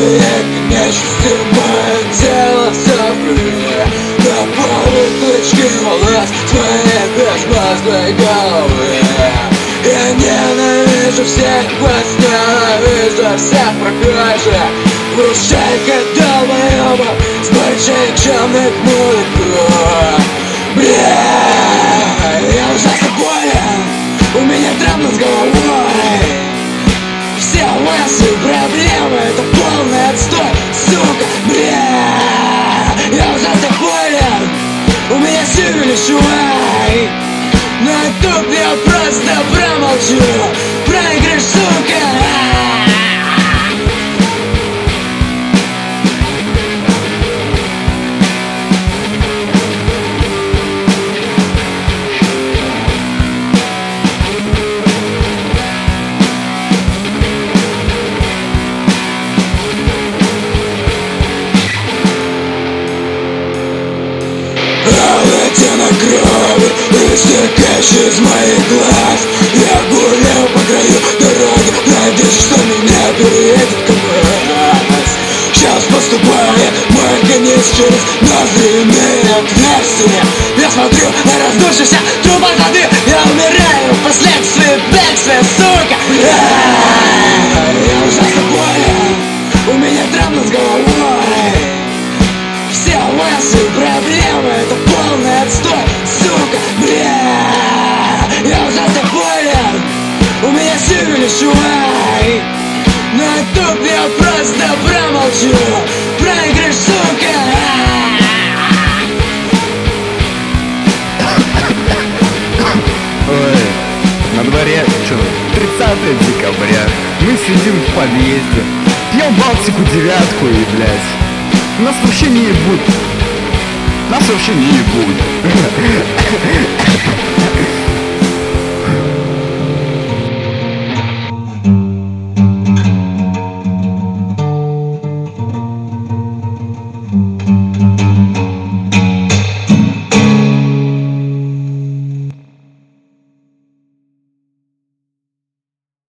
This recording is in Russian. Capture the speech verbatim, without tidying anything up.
и нечисти мое тело все в крови. Наполнит клочки волос твоей безмозглой головы. Я ненавижу всех вас, ненавижу всех прохожих. Рушайка долбоёба с большой никчемных мудаков. Бля, я ужасно болен, у меня травма с головой. Все ваши проблемы — это полный отстой, сука. Бля, я ужасно болен, у меня сильный шуай. Но тут я просто промолчу. Проигрыш, сука. На крови, истекающей из моих глаз. Я гулял по краю дороги, надеюсь, что меня переедет КамАЗ. Сейчас поступает мой конец через ноздренные отверстия. Я смотрю на раздувшийся труп от воды. Я умираю впоследствии бегства, сука. Я ужасно болен, у меня травма с головой. Все ваши проблемы — это полный отстой, сука. Бля, я ужасно болен, у меня сильный шуай. Но тут я просто промолчу. Проигрыш, сука. Ой, на дворе что, тридцатое декабря. Мы сидим в подъезде, пьем Балтику девятку и, блядь, нас вообще не ебут. Нас вообще не ебут.